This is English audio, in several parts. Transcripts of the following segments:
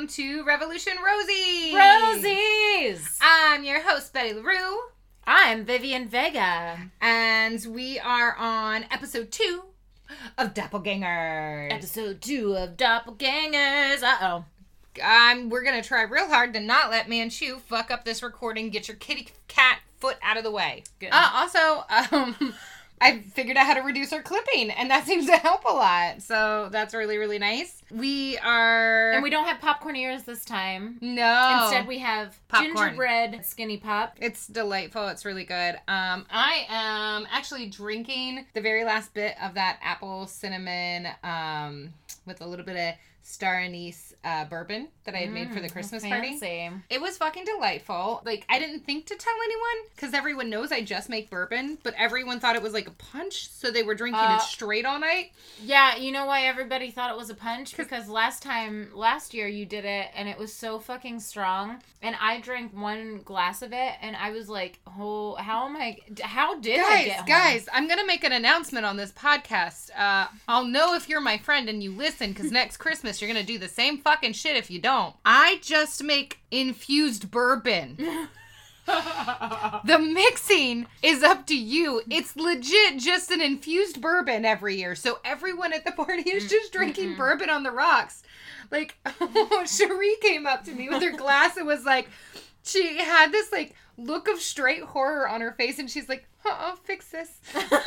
welcome to Revolution Rosies! Rosies! I'm your host, Betty LaRue. I'm Vivian Vega. And we are on episode 2 of Doppelgangers. Episode 2 of Doppelgangers. Uh-oh. We're going to try real hard to not let Manchu fuck up this recording. Get your kitty cat foot out of the way. Good. Also, I figured out how to reduce our clipping, and that seems to help a lot. So that's really, really nice. And we don't have popcorn ears this time. No. Instead, we have Popcorn. gingerbread skinny pop. It's delightful. It's really good. I am actually drinking the very last bit of that apple cinnamon with a little bit of star anise bourbon that I had made for the Christmas party. It was fucking delightful. Like, I didn't think to tell anyone because everyone knows I just make bourbon, but everyone thought it was like a punch, so they were drinking it straight all night. Yeah, you know why everybody thought it was a punch? Because last year you did it and it was so fucking strong, and I drank one glass of it and I was like, oh, how did I get home? Guys, I'm gonna make an announcement on this podcast. I'll know if you're my friend and you listen, because next Christmas you're gonna do the same fucking shit if you don't. I just make infused bourbon. The mixing is up to you. It's legit just an infused bourbon every year. So everyone at the party is just drinking bourbon on the rocks. Like, Cherie came up to me with her glass and was like, she had this like look of straight horror on her face, and she's like, I'll fix this.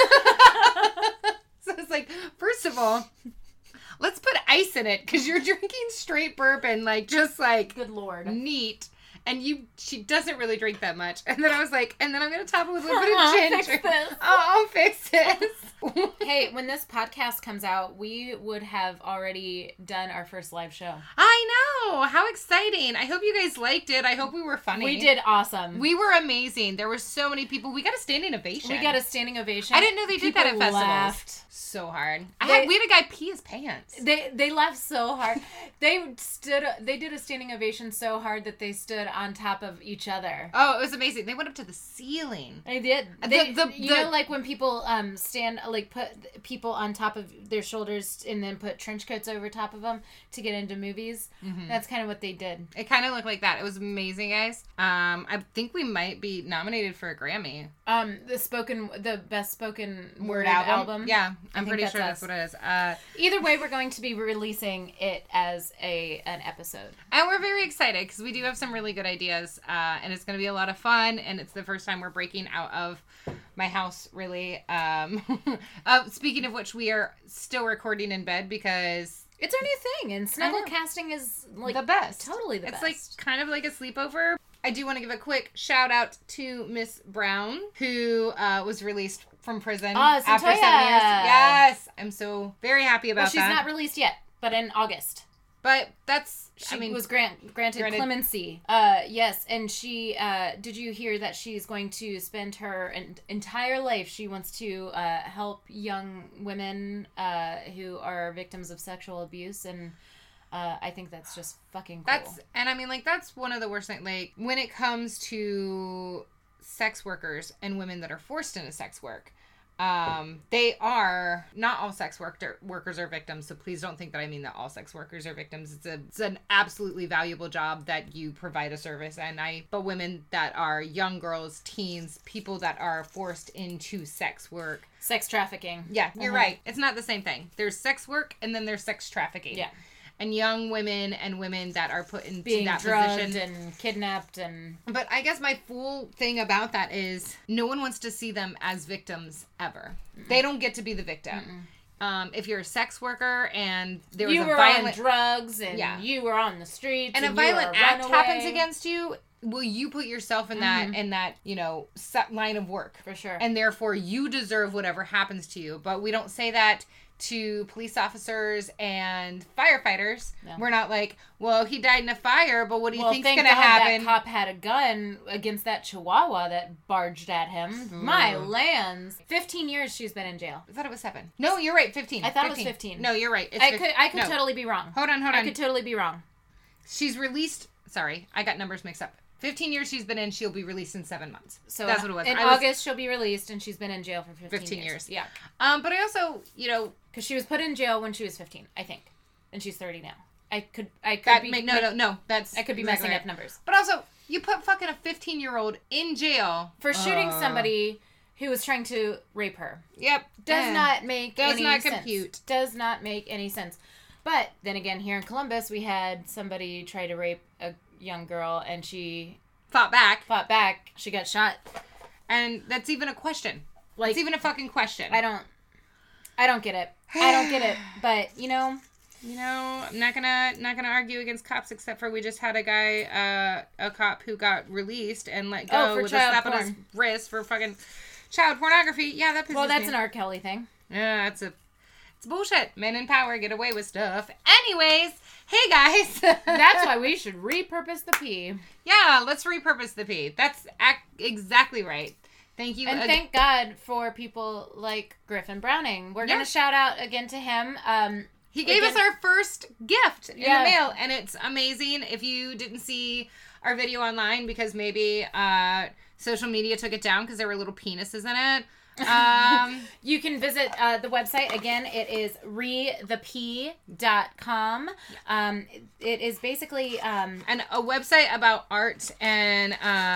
So it's like, first of all, let's put ice in it, because you're drinking straight bourbon, like, just like, good Lord, neat. And she doesn't really drink that much. And then I was like, and then I'm going to top it with a little bit of ginger. I'll fix this. Hey, when this podcast comes out, we would have already done our first live show. I know. How exciting. I hope you guys liked it. I hope we were funny. We did awesome. We were amazing. There were so many people. We got a standing ovation. I didn't know they did that at festivals. Laughed so hard. We had a guy pee his pants. They laughed so hard. They did a standing ovation so hard that they stood on top of each other. Oh, it was amazing. They went up to the ceiling. They did. You know, like when people stand, like put people on top of their shoulders and then put trench coats over top of them to get into movies. Mm-hmm. That's kind of what they did. It kind of looked like that. It was amazing, guys. I think we might be nominated for a Grammy. The best spoken word album. Yeah, I'm pretty sure that's what it is. Either way, we're going to be releasing it as an episode, and we're very excited because we do have some really good ideas, and it's going to be a lot of fun. And it's the first time we're breaking out of my house, really. Speaking of which, we are still recording in bed because it's our new thing, and snuggle casting is like the best. Totally the best. It's like kind of like a sleepover. I do want to give a quick shout out to Miss Brown, who was released from prison after 7 years. Yes, I'm so very happy about that. She's not released yet, but in August. But that's, she was granted clemency. Yes, and she, did you hear that she's going to spend her entire life, she wants to help young women who are victims of sexual abuse, and I think that's just fucking cool. That's one of the worst things, like, when it comes to sex workers and women that are forced into sex work. They are not all sex workers are victims, so please don't think that I mean that all sex workers are victims. It's an absolutely valuable job that you provide a service, but women that are young girls, teens, people that are forced into sex work, sex trafficking. Yeah, you're right. It's not the same thing. There's sex work and then there's sex trafficking. Yeah. And young women and women that are put into being that drugged position. And kidnapped and... But I guess my full thing about that is no one wants to see them as victims ever. Mm-mm. They don't get to be the victim. If you're a sex worker and there was a violent... You were on drugs and you were on the streets and a violent act happens against you, will you put yourself in that, line of work? For sure. And therefore you deserve whatever happens to you. But we don't say that to police officers and firefighters. No. We're not like, well, he died in a fire, but what do you think's going to happen? That cop had a gun against that chihuahua that barged at him. My lands. 15 years she's been in jail. I thought it was 7. No, you're right. 15. I thought it was 15. No, you're right. I could totally be wrong. Hold on. I could totally be wrong. She's released. Sorry, I got numbers mixed up. 15 years she's been in, she'll be released in 7 months. So that's what it was. In August, she'll be released, and she's been in jail for 15 years. Yeah. But I also, because she was put in jail when she was 15, I think. And she's 30 now. I could be no. That's I could be messing up numbers. But also, you put fucking a 15-year-old in jail for shooting somebody who was trying to rape her. Yep. Does not make any sense. Does not compute. Does not make any sense. But then again, here in Columbus, we had somebody try to rape a young girl, and she fought back. She got shot. And that's even a question. Like, it's even a fucking question. I don't get it. I don't get it. But, you know, I'm not gonna argue against cops, except for we just had a guy, a cop who got released and let go with a slap on his wrist for fucking child pornography. Yeah, that pisses me. Well, that's an R. Kelly thing. Yeah, it's bullshit. Men in power get away with stuff. Anyways, hey guys. That's why we should repurpose the P. Yeah, let's repurpose the P. That's exactly right. Thank you. And thank God for people like Griffin Browning. We're going to shout out again to him. He gave us our first gift in the mail, and it's amazing. If you didn't see our video online, because maybe social media took it down because there were little penises in it. You can visit the website. Again, it is rethep.com. It is basically and a website about art and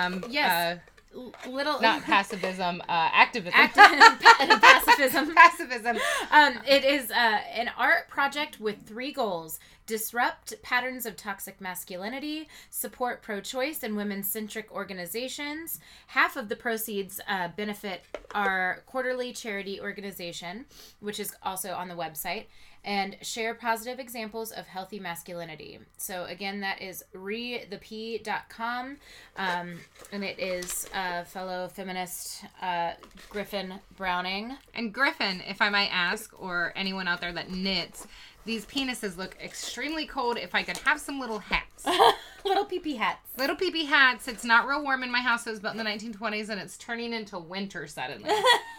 not pacifism, activism. Pacifism. Pacifism. It is an art project with 3 goals: disrupt patterns of toxic masculinity, support pro-choice and women-centric organizations. Half of the proceeds benefit our quarterly charity organization, which is also on the website, and share positive examples of healthy masculinity. So again, that is rethep.com, and it is fellow feminist Griffin Browning. And Griffin, if I might ask, or anyone out there that knits, these penises look extremely cold. If I could have some little hats. Little pee-pee hats. Little pee-pee hats. It's not real warm in my house. It was built in the 1920s, and it's turning into winter suddenly.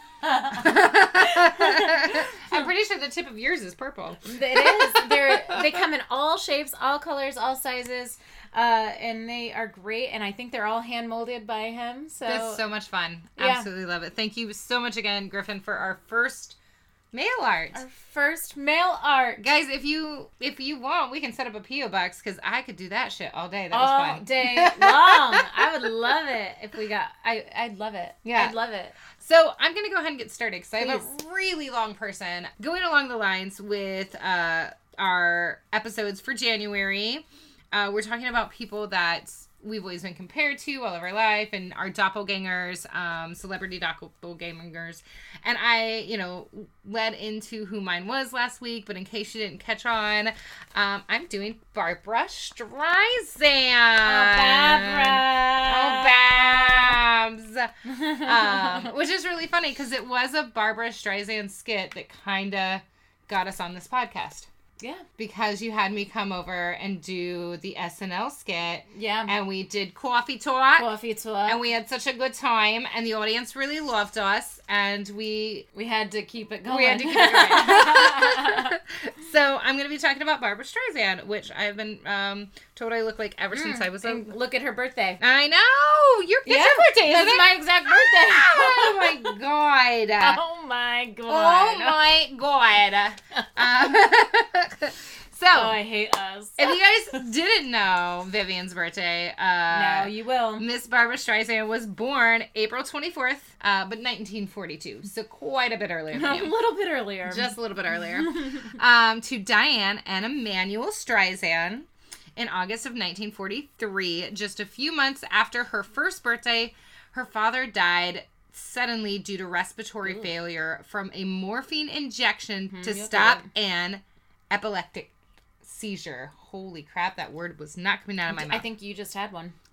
I'm pretty sure the tip of yours is purple. It is. They come in all shapes, all colors, all sizes, and they are great. And I think they're all hand molded by him. So it's so much fun. Absolutely love it. Thank you so much again, Griffin, for our first mail art. Our first mail art, guys. If you want, we can set up a PO box because I could do that shit all day. That was fun. All day long. I would love it if we got. I'd love it. Yeah, I'd love it. So I'm going to go ahead and get started because I have a really long person going along the lines with our episodes for January. We're talking about people that we've always been compared to all of our life and our doppelgangers, celebrity doppelgangers. And I, led into who mine was last week, but in case you didn't catch on, I'm doing Barbra Streisand. Oh, Babs. Which is really funny because it was a Barbra Streisand skit that kind of got us on this podcast. Yeah. Because you had me come over and do the SNL skit. Yeah. And we did Coffee Talk. Coffee Talk. And we had such a good time. And the audience really loved us. And we had to keep it going. We had to keep it going. So I'm going to be talking about Barbra Streisand, which I've been told I look like ever since I was look at her birthday. I know! Your birthday, isn't That's it? my exact birthday. Oh my god. Oh my god. So, I hate us. If you guys didn't know Vivian's birthday, now you will. Miss Barbra Streisand was born April 24th, but 1942, so quite a bit earlier than you. A little bit earlier. Just a little bit earlier. To Diane and Emanuel Streisand in August of 1943, just a few months after her first birthday, her father died suddenly due to respiratory failure from a morphine injection to stop an epileptic seizure. Holy crap, that word was not coming out of my mouth. I think you just had one.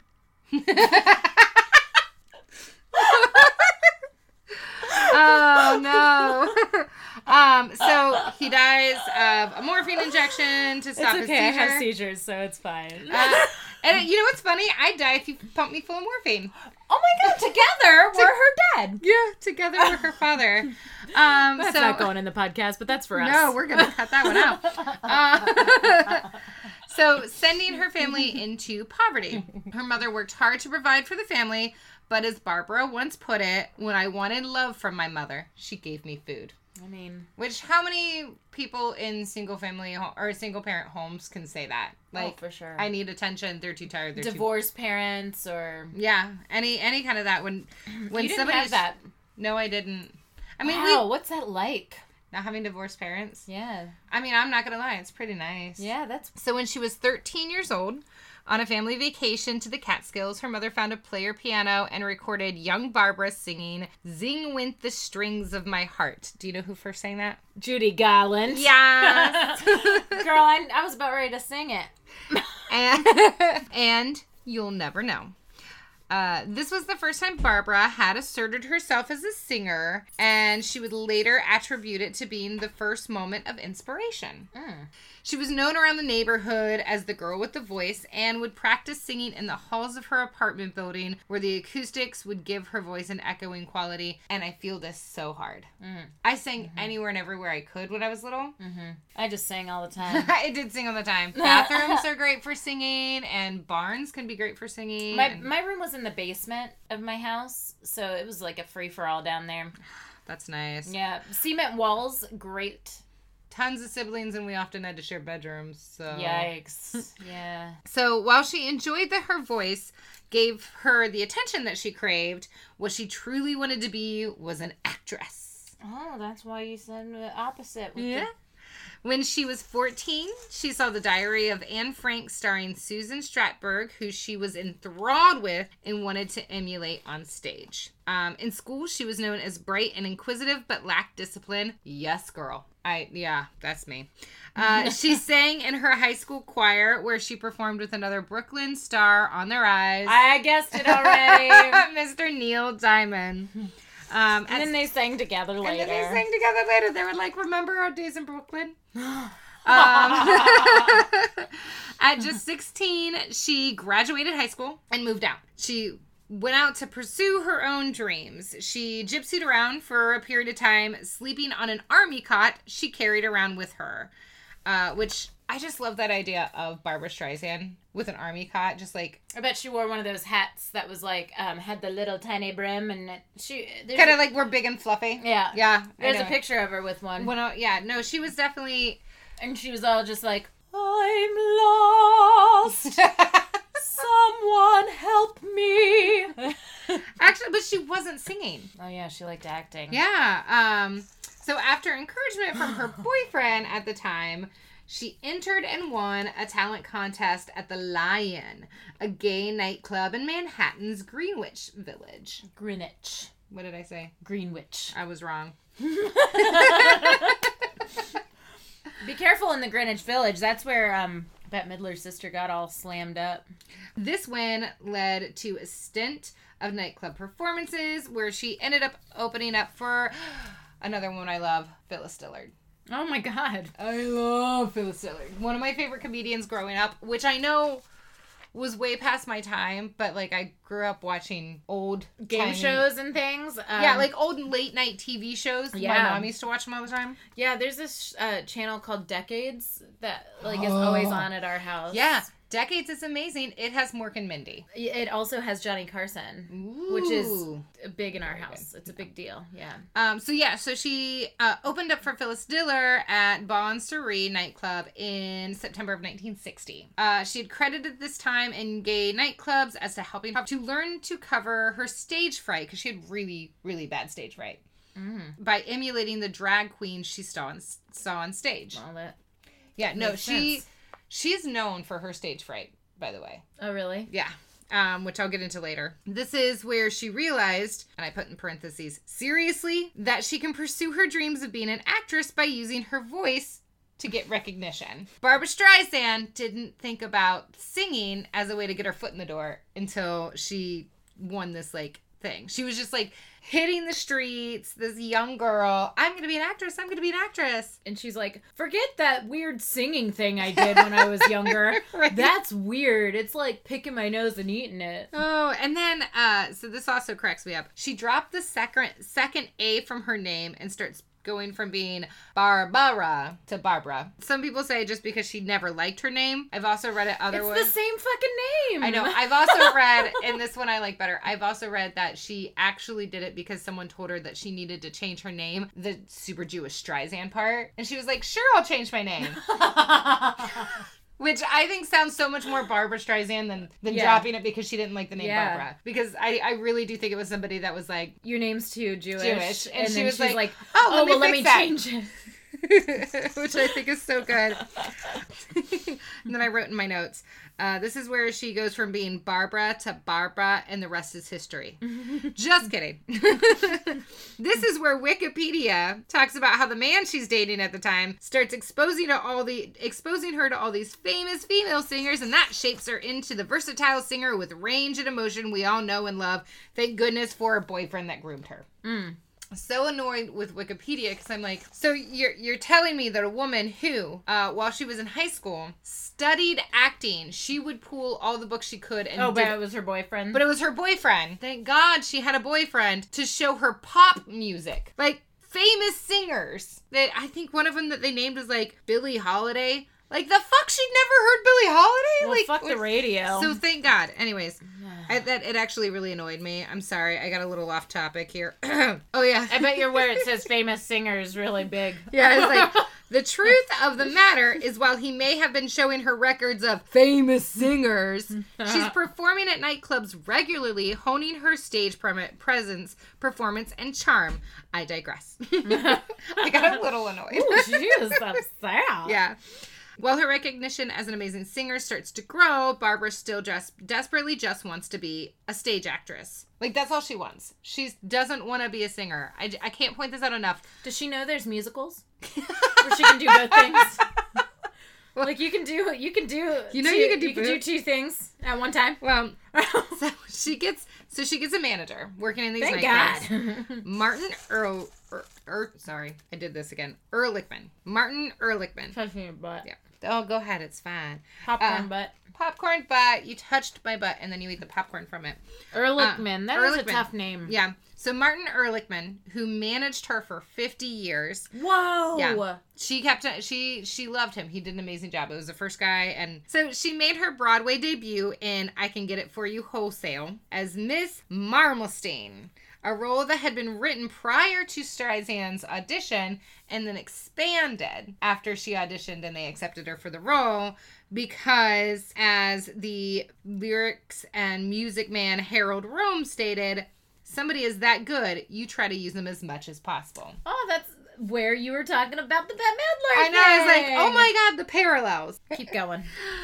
Oh no. So he dies of a morphine injection to stop his seizure. I have seizures, so it's fine. And you know what's funny? I'd die if you pumped me full of morphine. Oh my god, together we're her dad. Yeah, together we're her father. That's not going in the podcast, but that's for us. No, we're going to cut that one out. So, sending her family into poverty. Her mother worked hard to provide for the family, but as Barbara once put it, when I wanted love from my mother, she gave me food. I mean, which how many people in single parent homes can say that? Like, for sure. I need attention. They're too tired. They're divorced parents or any kind of that. When you didn't have that. No, I didn't. I mean, what's that like? Not having divorced parents. Yeah. I mean, I'm not gonna lie. It's pretty nice. Yeah, that's. So when she was 13 years old, on a family vacation to the Catskills, her mother found a player piano and recorded young Barbara singing "Zing Went the Strings of My Heart." Do you know who first sang that? Judy Garland. Yes. Girl, I was about ready to sing it. And you'll never know. This was the first time Barbara had asserted herself as a singer, and she would later attribute it to being the first moment of inspiration. She was known around the neighborhood as the girl with the voice and would practice singing in the halls of her apartment building where the acoustics would give her voice an echoing quality. And I feel this so hard. I sang anywhere and everywhere I could when I was little. I just sang all the time. I did sing all the time. Bathrooms are great for singing, and barns can be great for singing. My room was in the basement of my house, so it was like a free-for-all down there. That's nice. Yeah. Cement walls, great. Tons of siblings, and we often had to share bedrooms, so... Yikes. Yeah. So while she enjoyed that her voice gave her the attention that she craved, what she truly wanted to be was an actress. Oh, that's why you said the opposite. When she was 14, she saw The Diary of Anne Frank starring Susan Stratberg, who she was enthralled with and wanted to emulate on stage. In school, she was known as bright and inquisitive, but lacked discipline. Yes, girl. That's me. She sang in her high school choir, where she performed with another Brooklyn star on the rise. I guessed it already. Mr. Neil Diamond. And then they sang together later. They were like, remember our days in Brooklyn? At just 16, she graduated high school and moved out. She went out to pursue her own dreams. She gypsied around for a period of time, sleeping on an army cot she carried around with her. Which, I just love that idea of Barbra Streisand with an army cot, just like... I bet she wore one of those hats that was like, had the little tiny brim, and kind of like we're big and fluffy. Yeah. Yeah. There's a picture of her with one. No, she was definitely... And she was all just like, I'm lost. Someone help me. Actually, but she wasn't singing. Oh, yeah, she liked acting. Yeah. So after encouragement from her boyfriend at the time, she entered and won a talent contest at the Lion, a gay nightclub in Manhattan's Greenwich Village. Greenwich. What did I say? Greenwich. I was wrong. Be careful in the Greenwich Village. That's where Bette Midler's sister got all slammed up. This win led to a stint of nightclub performances where she ended up opening up for another one I love, Phyllis Dillard. Oh my God. I love Phyllis Dillard. One of my favorite comedians growing up, which I know was way past my time, but like I grew up watching old game shows and things. Like old late night TV shows. Yeah. My mom used to watch them all the time. Yeah, there's this channel called Decades that like is always on at our house. Yeah. Decades is amazing. It has Mork and Mindy. It also has Johnny Carson, which is big in our house. It's a big deal. Yeah. So she opened up for Phyllis Diller at Bon Souris nightclub in September of 1960. She had credited this time in gay nightclubs as to helping her to learn to cover her stage fright, because she had really, really bad stage fright, by emulating the drag queens she saw on stage. Well, that She's known for her stage fright, by the way. Oh, really? Yeah. Which I'll get into later. This is where she realized, and I put in parentheses, seriously, that she can pursue her dreams of being an actress by using her voice to get recognition. Barbra Streisand didn't think about singing as a way to get her foot in the door until she won this, like, thing. She was just, like, hitting the streets, this young girl. I'm going to be an actress. I'm going to be an actress. And she's like, forget that weird singing thing I did when I was younger. Right. That's weird. It's like picking my nose and eating it. Oh, and then, so this also cracks me up. She dropped the second A from her name and starts going from being Barbara to Barbara. Some people say just because she never liked her name. I've also read it otherwise. It's the same fucking name. I know. I've also read, and this one I like better, I've also read that she actually did it because someone told her that she needed to change her name, the super Jewish Streisand part. And she was like, sure, I'll change my name. Which I think sounds so much more Barbara Streisand than dropping it because she didn't like the name Barbara. Because I really do think it was somebody that was like... Your name's too Jewish. And she was like, let me change it. Which I think is so good. And then I wrote in my notes, this is where she goes from being Barbara to Barbara, and the rest is history. Just kidding. This is where Wikipedia talks about how the man she's dating at the time starts exposing her to all these famous female singers, and that shapes her into the versatile singer with range and emotion we all know and love. Thank goodness for a boyfriend that groomed her. So annoyed with Wikipedia because I'm like, so you're telling me that a woman who, while she was in high school, studied acting, she would pull all the books she could and but it was her boyfriend. But it was her boyfriend. Thank God she had a boyfriend to show her pop music. Like, famous singers. That I think one of them that they named was like Billie Holiday. Like, the fuck, she'd never heard Billie Holiday? Well, like, fuck the radio. So thank God. Anyways, it actually really annoyed me. I'm sorry. I got a little off topic here. Oh, yeah. I bet where it says famous singer is really big. Yeah, it's like, the truth of the matter is while he may have been showing her records of famous singers, she's performing at nightclubs regularly, honing her stage presence, performance, and charm. I digress. I got a little annoyed. Oh, jeez, that's sad. Yeah. While her recognition as an amazing singer starts to grow, Barbara still desperately just wants to be a stage actress. Like, that's all she wants. She doesn't want to be a singer. I can't point this out enough. Does she know there's musicals? Where she can do both things? Like, you can do two things at one time. Well, so she gets a manager working in these Thank nightclubs. God. Martin Ehrlichman. Martin Ehrlichman. Touching your butt. Yeah. Oh, go ahead. It's fine. Popcorn butt. Popcorn butt. You touched my butt, and then you eat the popcorn from it. Ehrlichman. That is a tough name. Yeah. So Martin Ehrlichman, who managed her for 50 years. Whoa. Yeah. She loved him. He did an amazing job. It was the first guy. And so she made her Broadway debut in I Can Get It For You Wholesale as Miss Marmalstein, a role that had been written prior to Streisand's audition and then expanded after she auditioned and they accepted her for the role because, as the lyrics and music man Harold Rome stated, somebody is that good, you try to use them as much as possible. Oh, that's where you were talking about the Bette Midler I know, I was like, oh my God, the parallels. Keep going.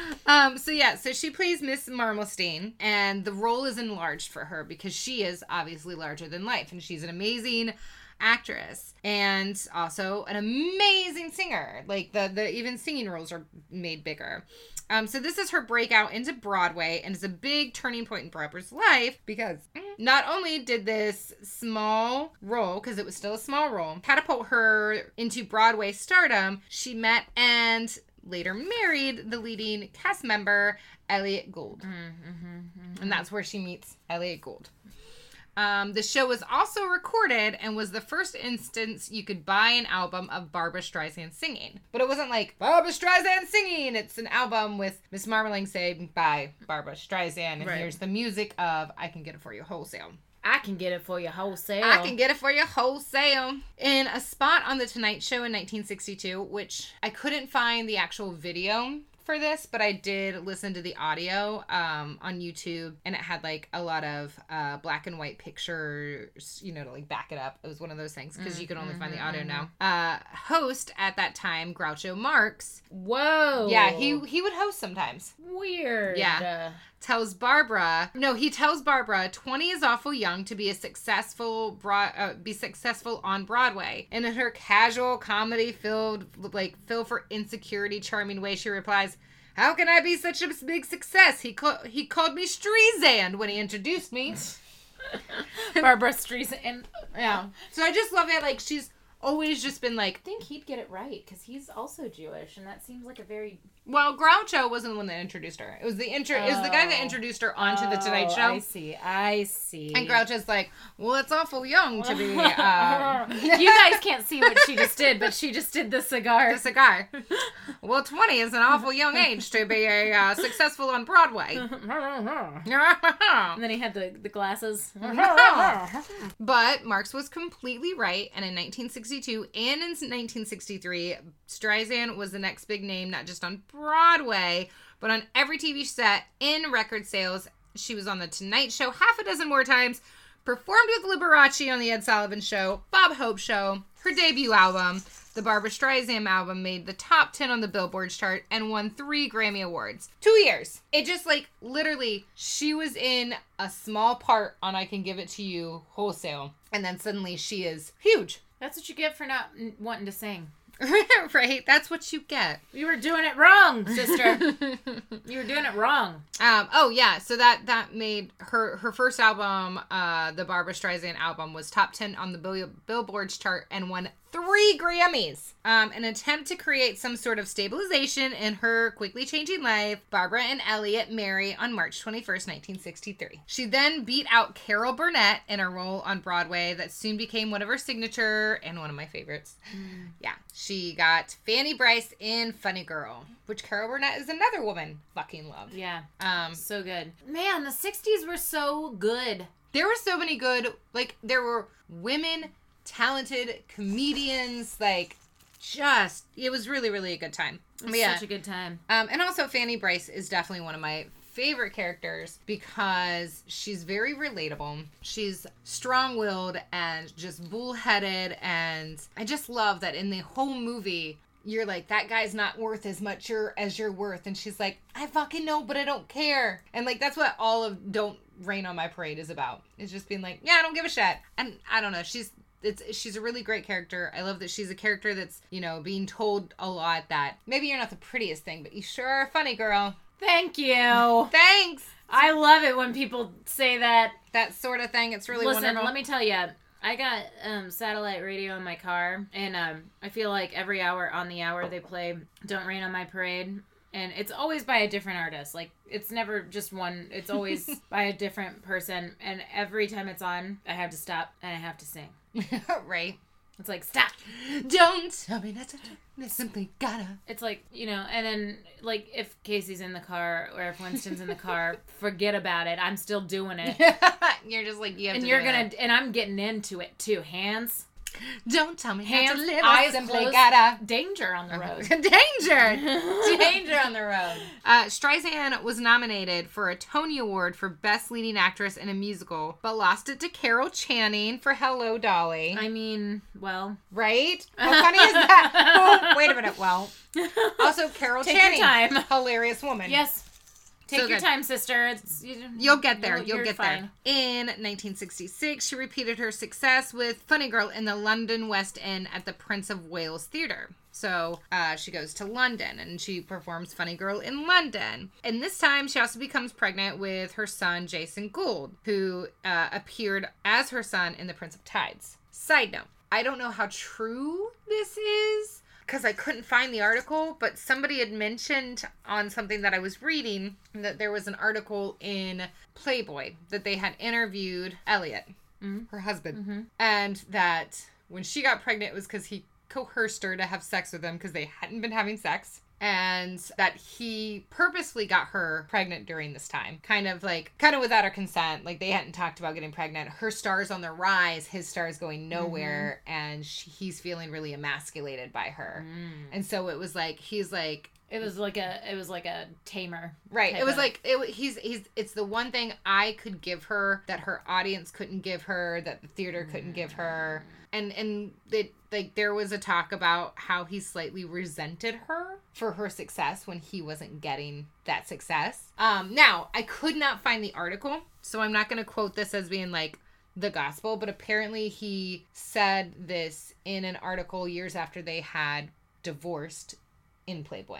So she plays Miss Marmalstein, and the role is enlarged for her because she is obviously larger than life, and she's an amazing actress and also an amazing singer. Like, the even singing roles are made bigger. So this is her breakout into Broadway and is a big turning point in Barbara's life because not only did this small role, because it was still a small role, catapult her into Broadway stardom, she met and later married the leading cast member, Elliot Gould. And that's where she meets Elliot Gould. The show was also recorded and was the first instance you could buy an album of Barbra Streisand singing. But it wasn't like, Barbra Streisand singing! It's an album with Miss Marmaling saying, by Barbra Streisand, and here's the music of I Can Get It For You Wholesale. I can get it for you wholesale. I can get it for you wholesale. In a spot on The Tonight Show in 1962, which I couldn't find the actual video for this, but I did listen to the audio on YouTube, and it had like a lot of black and white pictures, to like back it up. It was one of those things because you can only find the audio now. Host at that time, Groucho Marx. Whoa. Yeah, he would host sometimes. Weird. Yeah. Tells Barbara 20 is awful young to be successful on Broadway. And in her casual comedy filled for insecurity charming way, she replies, "How can I be such a big success? He called me Streisand when he introduced me." Barbra Streisand. Yeah. So I just love it. Like, she's always just been like... I think he'd get it right, because he's also Jewish, and that seems like a very... Well, Groucho wasn't the one that introduced her. It was the it was the guy that introduced her onto the Tonight Show. I see. And Groucho's like, well, it's awful young to be... You guys can't see what she just did, but she just did the cigar. The cigar. Well, 20 is an awful young age to be successful on Broadway. And then he had the glasses. But Marks was completely right, and in 1962 and in 1963, Streisand was the next big name, not just on Broadway, but on every TV set, in record sales. She was on The Tonight Show half a dozen more times, performed with Liberace on The Ed Sullivan Show, Bob Hope Show. Her debut album, the Barbra Streisand album, made the top 10 on the Billboard chart and won 3 Grammy Awards. 2 years. It just, like, literally, she was in a small part on I Can Give It To You wholesale, and then suddenly she is huge. That's what you get for not wanting to sing. Right? That's what you get. You were doing it wrong, sister. You were doing it wrong. Oh, yeah. So that made her first album, the Barbra Streisand album, was top 10 on the Billboard's chart and won 3 Grammys. An attempt to create some sort of stabilization in her quickly changing life, Barbara and Elliot marry on March 21st, 1963. She then beat out Carol Burnett in a role on Broadway that soon became one of her signature and one of my favorites. Yeah. She got Fanny Brice in Funny Girl, which Carol Burnett is another woman fucking love. Yeah. So good. Man, the 60s were so good. There were so many good, like, there were women, talented comedians, like, just, it was really, really a good time. It was such a good time. And also Fanny Brice is definitely one of my favorite characters because she's very relatable. She's strong-willed and just bullheaded, and I just love that in the whole movie, you're like, that guy's not worth as much as you're worth. And she's like, I fucking know, but I don't care. And, like, that's what all of Don't Rain on My Parade is about. It's just being like, yeah, I don't give a shit. And I don't know, she's a really great character. I love that she's a character that's, you know, being told a lot that maybe you're not the prettiest thing, but you sure are a funny girl. Thank you. Thanks. I love it when people say that. That sort of thing. It's really wonderful. Listen, let me tell you. I got satellite radio in my car, and I feel like every hour on the hour they play Don't Rain on My Parade. And it's always by a different artist. Like, it's never just one. It's always by a different person. And every time it's on, I have to stop and I have to sing. Right. It's like, stop. Don't tell me not to. I simply gotta. It's like, you know, and then, like, if Casey's in the car or if Winston's in the car, forget about it. I'm still doing it. You're just like, you have and to you're do gonna, it. And I'm getting into it, too. Hands. Don't tell me Hands, how to live. eyes I simply closed. gotta. Danger on the road. Danger. Danger on the road. Streisand was nominated for a Tony Award for Best Leading Actress in a Musical, but lost it to Carol Channing for Hello, Dolly. I mean, well. Right? How funny is that? Oh, wait a minute. Well, also Carol Channing. Take your time. Hilarious woman. Yes. Take So your good. time, sister. You'll get there. You'll You're get fine. there. In 1966, she repeated her success with Funny Girl in the London West End at the Prince of Wales Theatre. So she goes to London and she performs Funny Girl in London. And this time she also becomes pregnant with her son, Jason Gould, who appeared as her son in The Prince of Tides. Side note, I don't know how true this is, because I couldn't find the article, but somebody had mentioned on something that I was reading that there was an article in Playboy that they had interviewed Elliot, her husband, and that when she got pregnant, it was because he coerced her to have sex with him because they hadn't been having sex. And that he purposely got her pregnant during this time. Kind of without her consent. Like, they hadn't talked about getting pregnant. Her star's on the rise. His star's going nowhere. And he's feeling really emasculated by her. And so it was like, he's like... It was like a tamer. Right. It was like, it's the one thing I could give her that her audience couldn't give her, that the theater couldn't give her. And there was a talk about how he slightly resented her for her success when he wasn't getting that success. Now, I could not find the article, so I'm not going to quote this as being like the gospel, but apparently he said this in an article years after they had divorced in Playboy.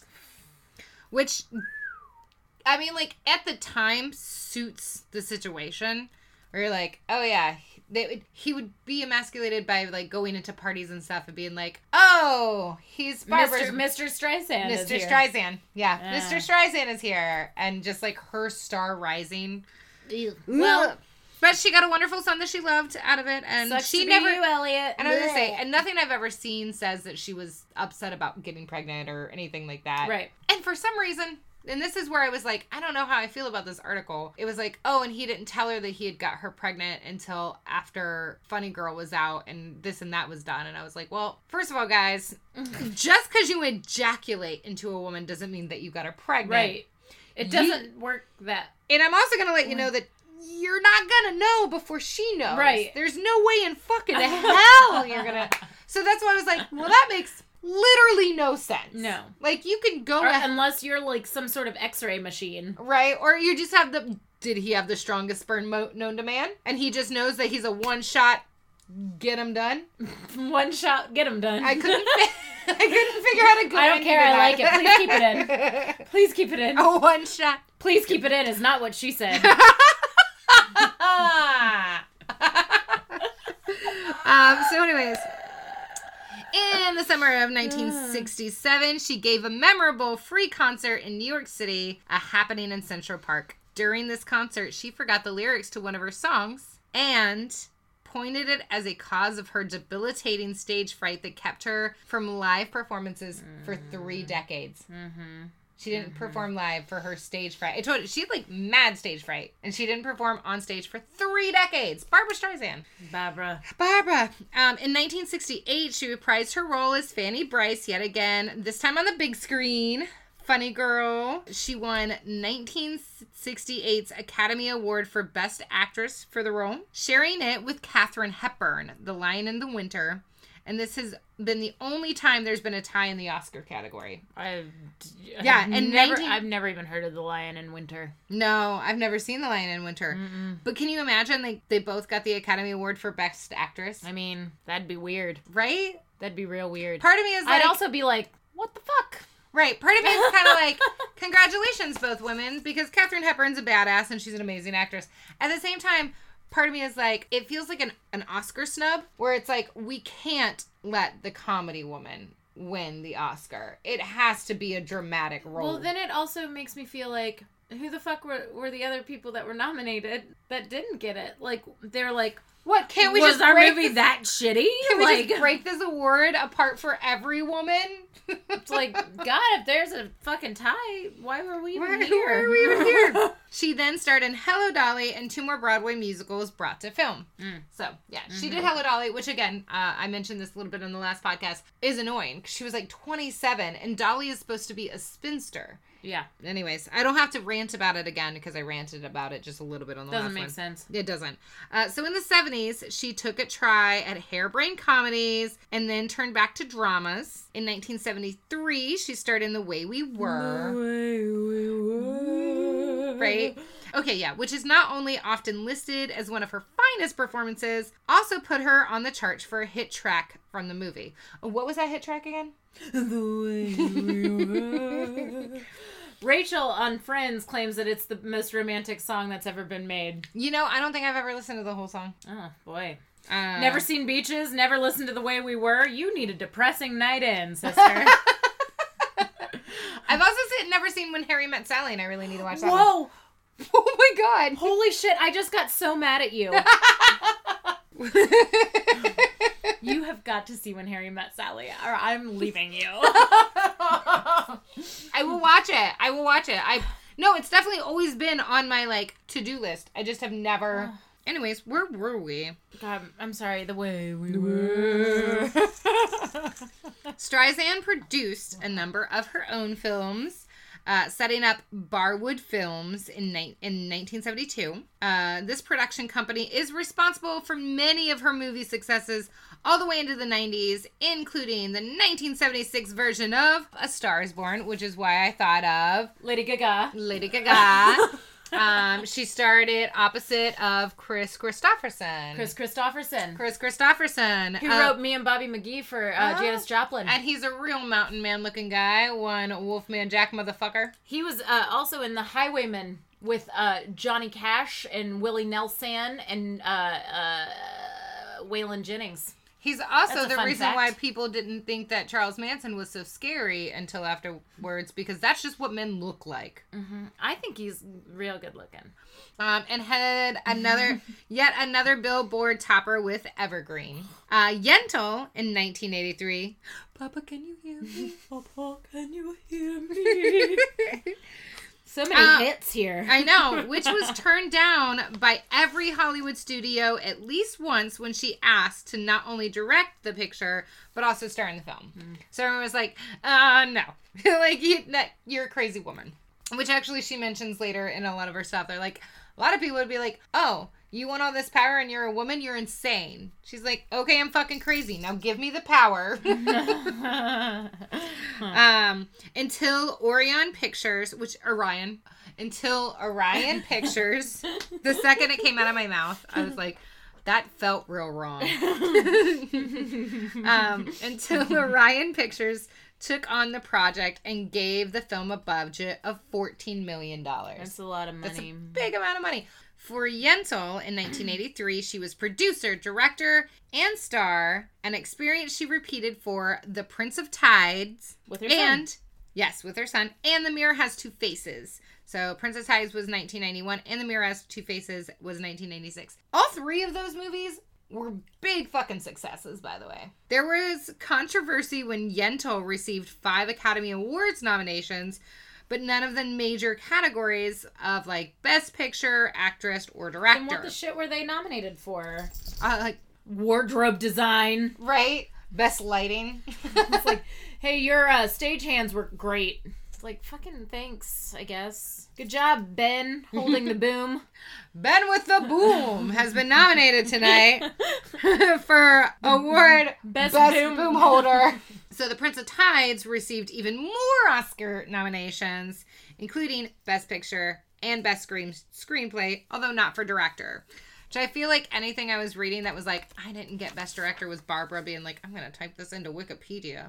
Which, I mean, like, at the time suits the situation where you're like, oh yeah, he would be emasculated by like going into parties and stuff and being like, oh, he's Barbara's Mr. Streisand. Mr. Streisand. Yeah. Mr. Streisand is here. And just like her star rising. Well, but she got a wonderful son that she loved out of it, and she never. You, Elliot. And I was gonna say, and nothing I've ever seen says that she was upset about getting pregnant or anything like that. Right. And for some reason, and this is where I was like, I don't know how I feel about this article. It was like, oh, and he didn't tell her that he had got her pregnant until after Funny Girl was out, and this and that was done. And I was like, well, first of all, guys, just because you ejaculate into a woman doesn't mean that you got her pregnant. Right. It doesn't work that. And I'm also gonna let you know that you're not gonna know before she knows. Right. There's no way in fucking hell you're gonna. So that's why I was like, well, that makes literally no sense. No. Like, you can go unless you're like some sort of X-ray machine. Right. Or you just have did he have the strongest sperm known to man? And he just knows that he's a one-shot, get him done? One shot, get him done. I couldn't figure out a good I don't care, I like it. Please keep it in. Please keep it in. A one-shot. Please keep it in is not what she said. So anyways, in the summer of 1967, she gave a memorable free concert in New York City, happening in Central Park. During this concert, she forgot the lyrics to one of her songs and pointed it as a cause of her debilitating stage fright that kept her from live performances for 3 decades. Mm-hmm. She didn't perform live for her stage fright. I told you, she had like mad stage fright. And she didn't perform on stage for 3 decades. Barbra Streisand. Barbara. In 1968, she reprised her role as Fanny Brice yet again, this time on the big screen. Funny Girl. She won 1968's Academy Award for Best Actress for the role, sharing it with Katharine Hepburn, The Lion in the Winter. And this has been the only time there's been a tie in the Oscar category. I've never even heard of The Lion in Winter. No, I've never seen The Lion in Winter. Mm-mm. But can you imagine they both got the Academy Award for Best Actress? I mean, that'd be weird. Right? That'd be real weird. Part of me is like... I'd also be like, what the fuck? Right. Part of me is kind of like, congratulations, both women, because Katharine Hepburn's a badass and she's an amazing actress. At the same time, part of me is like, it feels like an Oscar snub where it's like, we can't let the comedy woman win the Oscar. It has to be a dramatic role. Well, then it also makes me feel like, who the fuck were the other people that were nominated that didn't get it? Like, they're like, what, can't we was our movie that shitty? Can we just break this award apart for every woman? It's like, God, if there's a fucking tie, why were we even here? Why are we even here? She then starred in Hello, Dolly and 2 more Broadway musicals brought to film. So, yeah, she did Hello, Dolly, which again, I mentioned this a little bit in the last podcast, is annoying. She was like 27, and Dolly is supposed to be a spinster. Yeah. Anyways, I don't have to rant about it again because I ranted about it just a little bit on the last one. Doesn't make sense. It doesn't. So in the 70s, she took a try at harebrained comedies and then turned back to dramas. In 1973, she starred in The Way We Were. The Way We Were. Right? Okay, yeah, which is not only often listed as one of her finest performances, also put her on the charts for a hit track from the movie. What was that hit track again? The Way We Were. Rachel on Friends claims that it's the most romantic song that's ever been made. You know, I don't think I've ever listened to the whole song. Oh, boy. Never seen Beaches, never listened to The Way We Were. You need a depressing night in, sister. I've also never seen When Harry Met Sally, and I really need to watch that Whoa! one. Oh my God. Holy shit, I just got so mad at you. You have got to see When Harry Met Sally, or I'm leaving you. I will watch it. No, it's definitely always been on my, like, to-do list. I just have never... Anyways, where were we? God, I'm sorry. The Way We Were. Streisand produced a number of her own films, setting up Barwood Films in 1972. This production company is responsible for many of her movie successes all the way into the 90s, including the 1976 version of A Star is Born, which is why I thought of Lady Gaga. She started opposite of Chris Christopherson. Who wrote Me and Bobby McGee for Janis Joplin. And he's a real mountain man looking guy. One Wolfman Jack motherfucker. He was also in The Highwayman with Johnny Cash and Willie Nelson and Waylon Jennings. He's also That's a the fun reason fact. why people didn't think that Charles Manson was so scary until afterwards, because that's just what men look like. Mm-hmm. I think he's real good looking. And had yet another Billboard topper with Evergreen. Yentl in 1983. Papa, can you hear me? Papa, can you hear me? So many hits here. I know, which was turned down by every Hollywood studio at least once when she asked to not only direct the picture, but also star in the film. So everyone was like, no. Like, you're a crazy woman. Which actually she mentions later in a lot of her stuff. They're like, a lot of people would be like, oh, you want all this power and you're a woman? You're insane. She's like, okay, I'm fucking crazy. Now give me the power. Until Orion Pictures, until Orion Pictures, the second it came out of my mouth, I was like, that felt real wrong. Until Orion Pictures took on the project and gave the film a budget of $14 million. That's a lot of money. That's a big amount of money. For Yentl in 1983, she was producer, director, and star, an experience she repeated for The Prince of Tides. With her son. Yes, with her son. And The Mirror Has Two Faces. So Prince of Tides was 1991, and The Mirror Has Two Faces was 1996. All three of those movies were big fucking successes, by the way. There was controversy when Yentl received 5 Academy Awards nominations, but none of the major categories of, like, Best Picture, Actress, or Director. And what the shit were they nominated for? Like, wardrobe design. Right? Best lighting. It's like, hey, your stagehands were great. It's like, fucking thanks, I guess. Good job, Ben, holding the boom. Ben with the Boom has been nominated tonight for award Best boom holder. So The Prince of Tides received even more Oscar nominations, including Best Picture and Best Screenplay, although not for Director. Which I feel like anything I was reading that was like, I didn't get Best Director, was Barbara being like, I'm going to type this into Wikipedia.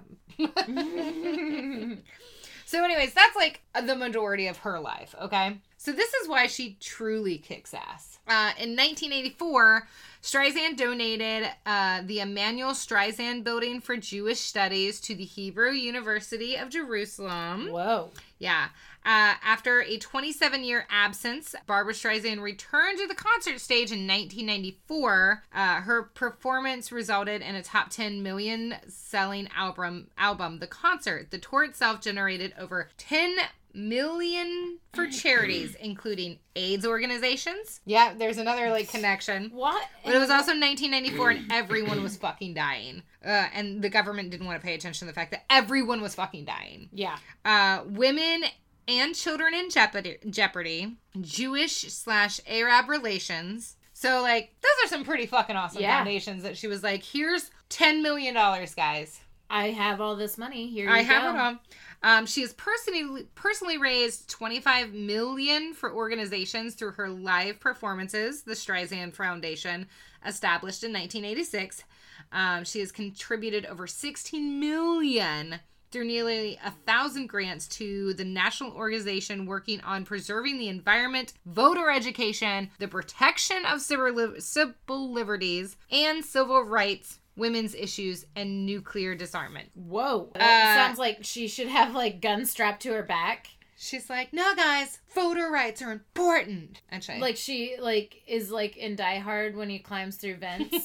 So anyways, that's like the majority of her life, okay? So this is why she truly kicks ass. In 1984, Streisand donated the Emanuel Streisand Building for Jewish Studies to the Hebrew University of Jerusalem. Whoa. Yeah. After a 27-year absence, Barbra Streisand returned to the concert stage in 1994. Her performance resulted in a top 10 million selling album, The Concert. The tour itself generated over 10 million for charities, including AIDS organizations. Yeah, there's another like connection. What? But it was also 1994 and everyone was fucking dying. And the government didn't want to pay attention to the fact that everyone was fucking dying. Yeah. Women and children in jeopardy, Jewish/Arab relations. So, like, those are some pretty fucking awesome foundations that she was like, here's $10 million, guys. I have all this money. Here you go. I have it all. She has personally raised $25 million for organizations through her live performances, the Streisand Foundation, established in 1986. She has contributed over $16 million through nearly 1,000 grants to the national organization working on preserving the environment, voter education, the protection of civil liberties, and civil rights, women's issues, and nuclear disarmament. Whoa. That sounds like she should have, like, guns strapped to her back. She's like, no, guys, voter rights are important. Actually. Like, she, like, is, like, in Die Hard when he climbs through vents.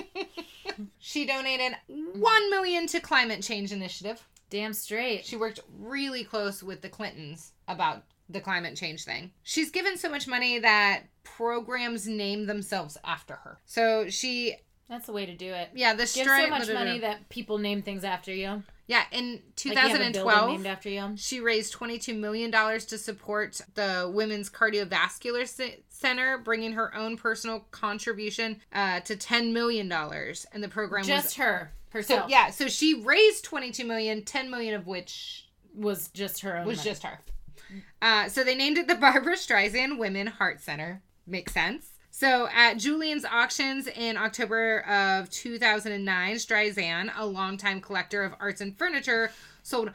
She donated $1 million to Climate Change Initiative. Damn straight. She worked really close with the Clintons about the climate change thing. She's given so much money that programs name themselves after her. So she... That's the way to do it. Yeah, the Give so much money that people name things after you. Yeah, in 2012, like you have a building named after you. She raised $22 million to support the Women's Cardiovascular Center, bringing her own personal contribution to $10 million. And the program just her. Herself. So, yeah, so she raised $22 million, $10 million of which was just her own. Was money. just her. So they named it the Barbra Streisand Women Heart Center. Makes sense. So at Julian's Auctions in October of 2009, Streisand, a longtime collector of arts and furniture, sold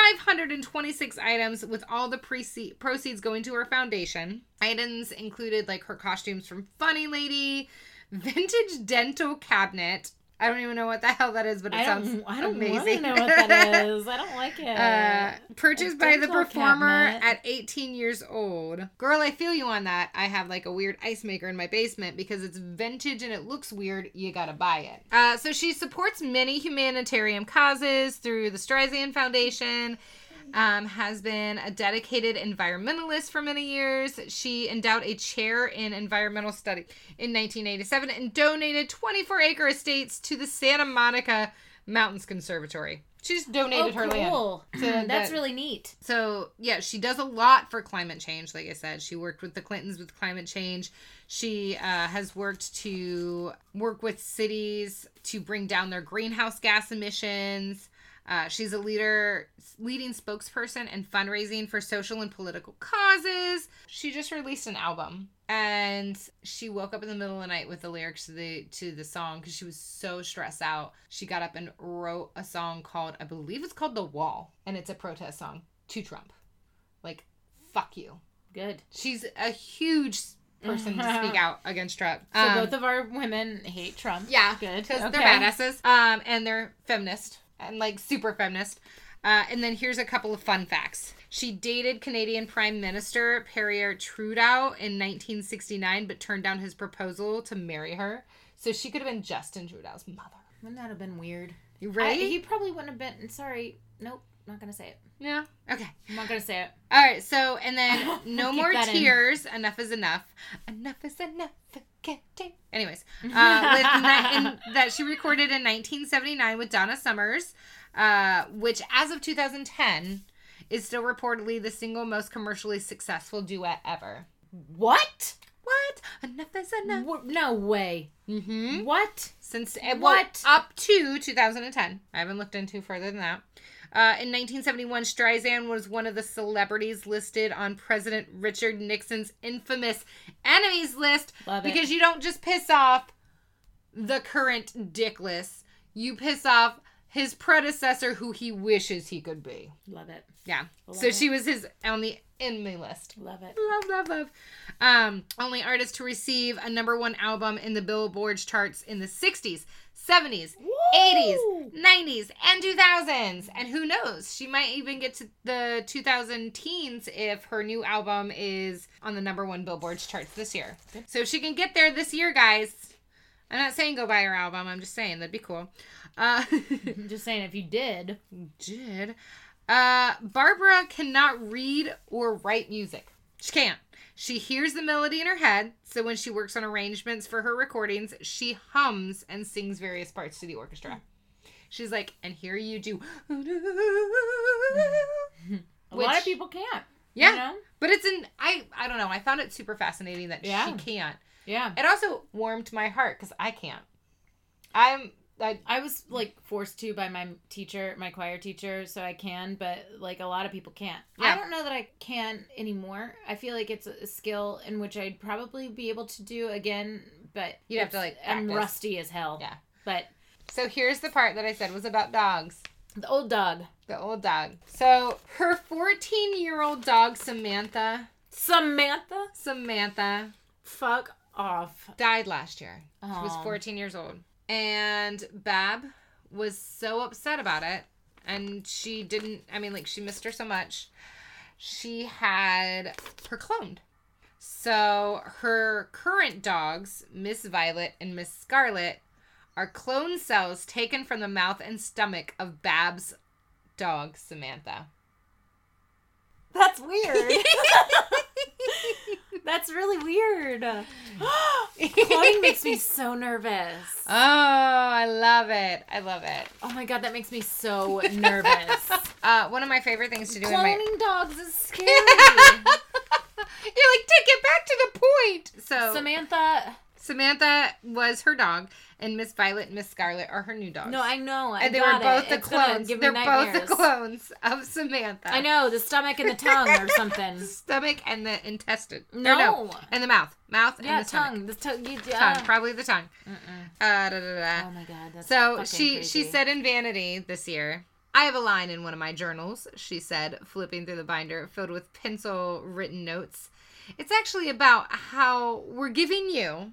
526 items with all the proceeds going to her foundation. Items included like her costumes from Funny Lady, vintage dental cabinet. I don't even know what the hell that is, but it sounds amazing. I don't want to know what that is. I don't like it. Purchased by the performer at 18 years old. Girl, I feel you on that. I have like a weird ice maker in my basement because it's vintage and it looks weird. You gotta buy it. So she supports many humanitarian causes through the Streisand Foundation. Has been a dedicated environmentalist for many years. She endowed a chair in environmental study in 1987 and donated 24-acre estates to the Santa Monica Mountains Conservatory. She just donated her land. That's really neat. So, yeah, she does a lot for climate change. Like I said, she worked with the Clintons with climate change. She has worked with cities to bring down their greenhouse gas emissions. She's a leading spokesperson and fundraising for social and political causes. She just released an album, and she woke up in the middle of the night with the lyrics to the song because she was so stressed out. She got up and wrote a song called, I believe it's called The Wall, and it's a protest song to Trump. Like, fuck you. Good. She's a huge person to speak out against Trump. So both of our women hate Trump. Yeah. Good. Because they're badasses. And they're feminist. And like super feminist. And then here's a couple of fun facts. She dated Canadian Prime Minister Pierre Trudeau in 1969, but turned down his proposal to marry her. So she could have been Justin Trudeau's mother. Wouldn't that have been weird? You ready? He probably wouldn't have been. Sorry. Nope. Not going to say it. Yeah. Okay. I'm not going to say it. All right. So, and then no more tears. Enough is enough. Enough is enough. Anyways, that she recorded in 1979 with Donna Summers, which as of 2010 is still reportedly the single most commercially successful duet ever. What? Enough is enough. No way. Mm-hmm. What? Up to 2010. I haven't looked into further than that. In 1971, Streisand was one of the celebrities listed on President Richard Nixon's infamous enemies list. Love it. Because you don't just piss off the current dick list. You piss off his predecessor who he wishes he could be. Love it. Yeah. So she was on the enemy list. Love it. Love. Only artist to receive a #1 album in the Billboard charts in the 60s, 70s, Woo! 80s, 90s, and 2000s. And who knows? She might even get to the 2000 teens if her new album is on the #1 Billboard charts this year. So she can get there this year, guys. I'm not saying go buy her album. I'm just saying that'd be cool. I'm just saying if you did. Barbara cannot read or write music. She can't. She hears the melody in her head, so when she works on arrangements for her recordings, she hums and sings various parts to the orchestra. She's like, and here you do. A lot of people can't. Yeah. You know? But it's I don't know. I found it super fascinating that she can't. Yeah. It also warmed my heart because I can't. I was like forced to by my teacher, my choir teacher, so I can, but like a lot of people can't. Yeah. I don't know that I can anymore. I feel like it's a skill in which I'd probably be able to do again, but you'd have to like practice. I'm rusty as hell. Yeah. But so here's the part that I said was about dogs. The old dog. So her 14-year-old dog Samantha. Fuck off. Died last year. Aww. She was 14 years old. And Bab was so upset about it. And she missed her so much. She had her cloned. So her current dogs, Miss Violet and Miss Scarlet, are clone cells taken from the mouth and stomach of Bab's dog, Samantha. That's weird. That's really weird. Cloning makes me so nervous. Oh, I love it. Oh my god, that makes me so nervous. One of my favorite things to do cloning dogs is scary. You're like, get back to the point. So Samantha was her dog, and Miss Violet and Miss Scarlet are her new dogs. No, I know. And they were both the clones. They're both the clones of Samantha. I know, the stomach and the tongue or something. Stomach and the intestine. No. And the mouth. Mouth and the tongue. Tongue. Probably the tongue. Oh my god, that's so she said in Vanity this year, I have a line in one of my journals, she said, flipping through the binder filled with pencil written notes. It's actually about how we're giving you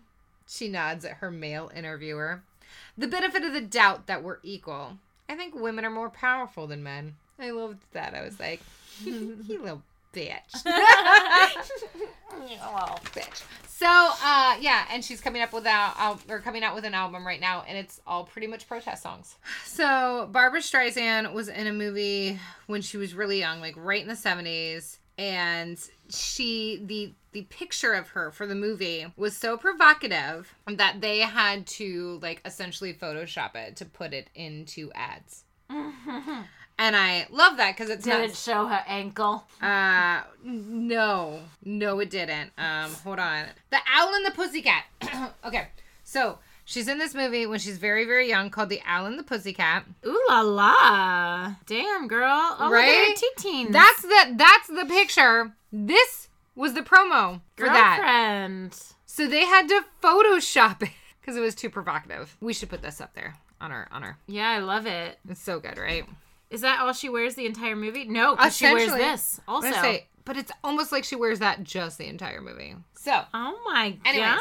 She nods at her male interviewer. The benefit of the doubt that we're equal. I think women are more powerful than men. I loved that. I was like, you little bitch. You little bitch. So, yeah, and she's coming out with an album right now, and it's all pretty much protest songs. So, Barbra Streisand was in a movie when she was really young, like right in the 70s, and the picture of her for the movie was so provocative that they had to, like, essentially Photoshop it to put it into ads. And I love that because it's Didn't show her ankle. No, it didn't. Hold on. The Owl and the Pussycat. Okay, so she's in this movie when she's very, very young called The Owl and the Pussycat. Ooh la la. Damn, girl. Oh, right? Look at her teens. That's the picture. This was the promo for that. Girlfriend. So they had to Photoshop it because it was too provocative. We should put this up there on our. Yeah, I love it. It's so good, right? Is that all she wears the entire movie? No, because she wears this also. But it's almost like she wears that just the entire movie. So. Oh my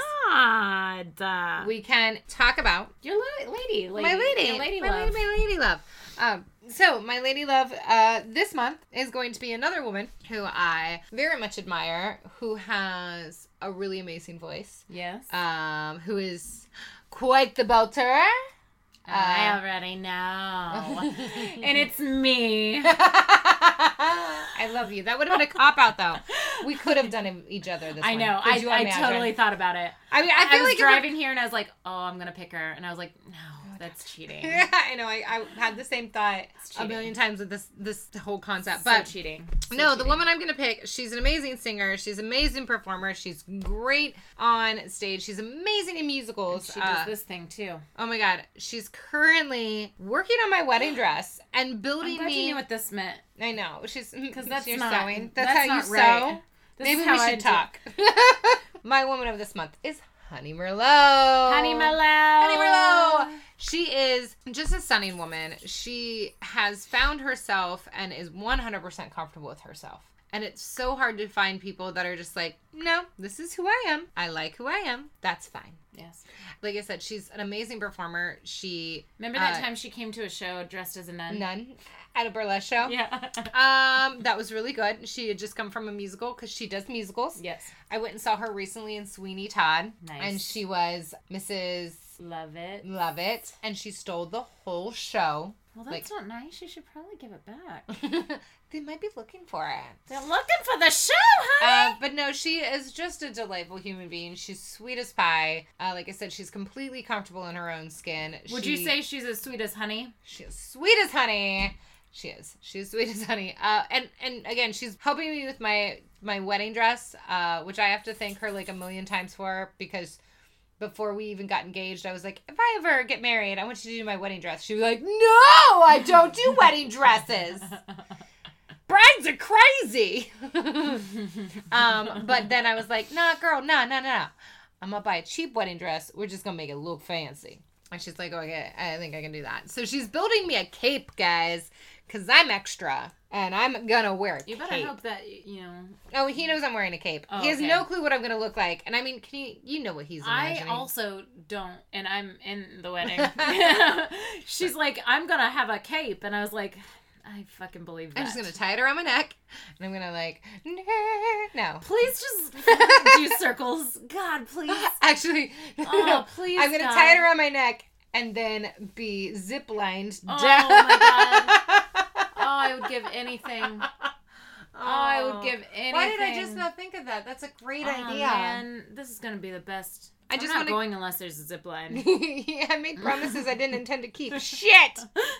God. We can talk about your lady. My lady. Your lady my love. My lady love. So my lady love this month is going to be another woman who I very much admire, who has a really amazing voice. Yes. Who is quite the belter. I already know. And it's me. I love you. That would have been a cop-out, though. We could have done each other this I know. I totally thought about it. I mean, I was driving here and I was like, oh, I'm going to pick her. And I was like, no, that's cheating. Yeah, I know. I had the same thought a million times with this whole concept. But cheating. The woman I'm going to pick, she's an amazing singer. She's an amazing performer. She's great on stage. She's amazing in musicals. And she does this thing, too. Oh, my God. She's currently working on my wedding dress and building I'm glad you knew what this meant. I know. Because that's you're not sewing. That's how not you right. sew. Maybe we should talk. My woman of this month is Honey Merlot. Honey Merlot. She is just a stunning woman. She has found herself and is 100% comfortable with herself. And it's so hard to find people that are just like, no, this is who I am. I like who I am. That's fine. Yes. Like I said, she's an amazing performer. Remember that time she came to a show dressed as a nun? Nun. At a burlesque show. Yeah. That was really good. She had just come from a musical because she does musicals. Yes. I went and saw her recently in Sweeney Todd. Nice. And she was Mrs. Lovett. And she stole the whole show. Well, that's not nice. You should probably give it back. They might be looking for it. They're looking for the show, honey! But no, she is just a delightful human being. She's sweet as pie. Like I said, she's completely comfortable in her own skin. Would you say she's as sweet as honey? She's sweet as honey. She is. She's sweet as honey. And again, she's helping me with my wedding dress, which I have to thank her like a million times for, because before we even got engaged, I was like, if I ever get married, I want you to do my wedding dress. She was like, no, I don't do wedding dresses. Brides are crazy. But then I was like, nah, girl, nah. I'm going to buy a cheap wedding dress. We're just going to make it look fancy. And she's like, okay, I think I can do that. So she's building me a cape, guys, because I'm extra. And I'm going to wear a cape. You better hope that, you know. Oh, he knows I'm wearing a cape. Oh, he has no clue what I'm going to look like. And I mean, you know what he's imagining. I also don't, and I'm in the wedding. She's like, I'm going to have a cape. And I was like, I fucking believe that. I'm just going to tie it around my neck. And I'm going to like, no. Please just do circles. God, please. Actually, oh, please, I'm going to tie it around my neck and then be zip-lined down. Oh, my God. Oh, I would give anything. I would give anything. Why did I just not think of that? That's a great idea. Man, this is going to be the best. I'm not going unless there's a zip line. Yeah, I made promises I didn't intend to keep. Shit!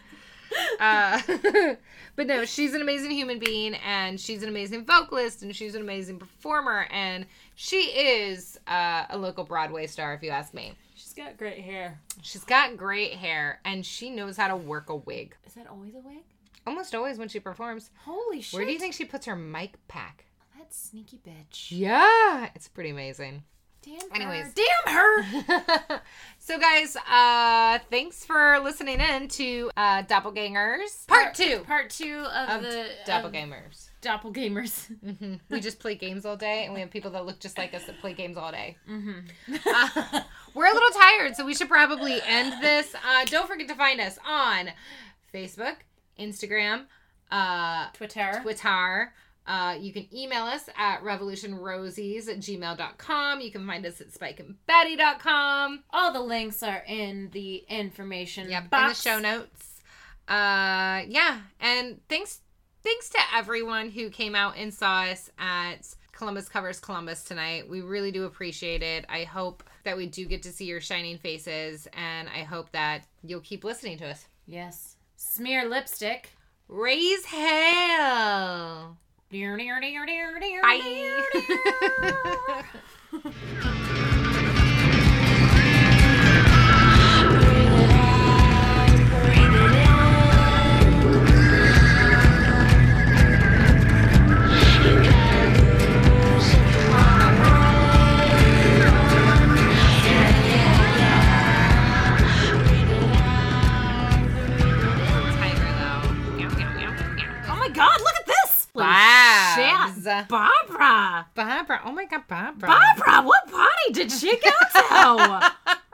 But no, she's an amazing human being, and she's an amazing vocalist, and she's an amazing performer, and she is a local Broadway star, if you ask me. She's got great hair. She's got great hair, and she knows how to work a wig. Is that always a wig? Almost always when she performs. Holy shit. Where do you think she puts her mic pack? That sneaky bitch. Yeah, it's pretty amazing. Anyways. Damn her! So guys, thanks for listening in to Doppelgangers Part 2. Part 2 of the Doppelgangers. doppelgamers. Mm-hmm. We just play games all day, and we have people that look just like us that play games all day. Mm-hmm. We're a little tired, so we should probably end this. Don't forget to find us on Facebook, Instagram, Twitter. You can email us at revolutionrosies@gmail.com. You can find us at spikeandbetty.com. All the links are in the information box. box. In the show notes. And thanks to everyone who came out and saw us at Columbus Covers Columbus tonight. We really do appreciate it. I hope that we do get to see your shining faces, and I hope that you'll keep listening to us. Yes. Smear lipstick. Raise hell. Bye. God, look at this! Babs. Shit. Barbara! Barbara. Oh my God, Barbara. Barbara, what party did she go to?